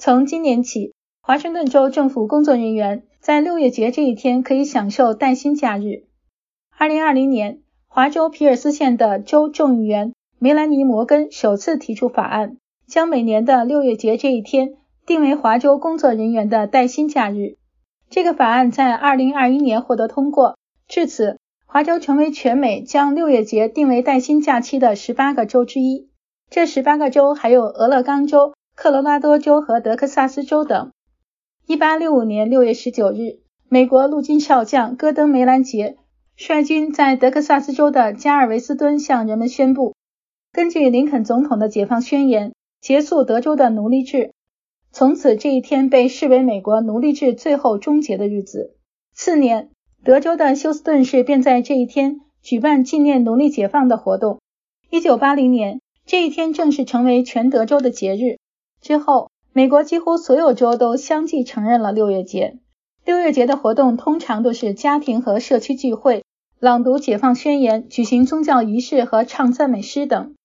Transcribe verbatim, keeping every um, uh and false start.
从今年起，华盛顿州政府工作人员在六月节这一天可以享受带薪假日。二零二零年，华州皮尔斯县的州众议员梅兰妮·摩根首次提出法案，将每年的六月节这一天定为华州工作人员的带薪假日。这个法案在二零二一年获得通过，至此，华州成为全美将六月节定为带薪假期的十八个州之一。这十八个州还有俄勒冈州、科罗拉多州和德克萨斯州等。一八六五年六月十九日，美国陆军少将戈登·梅兰杰率军在德克萨斯州的加尔维斯敦向人们宣布，根据林肯总统的解放宣言，结束德州的奴隶制。从此这一天被视为美国奴隶制最后终结的日子。次年，德州的休斯顿市便在这一天举办纪念奴隶解放的活动。一九八零年，这一天正式成为全德州的节日。之后，美国几乎所有州都相继承认了六月节。六月节的活动通常都是家庭和社区聚会，朗读解放宣言，举行宗教仪式和唱赞美诗等。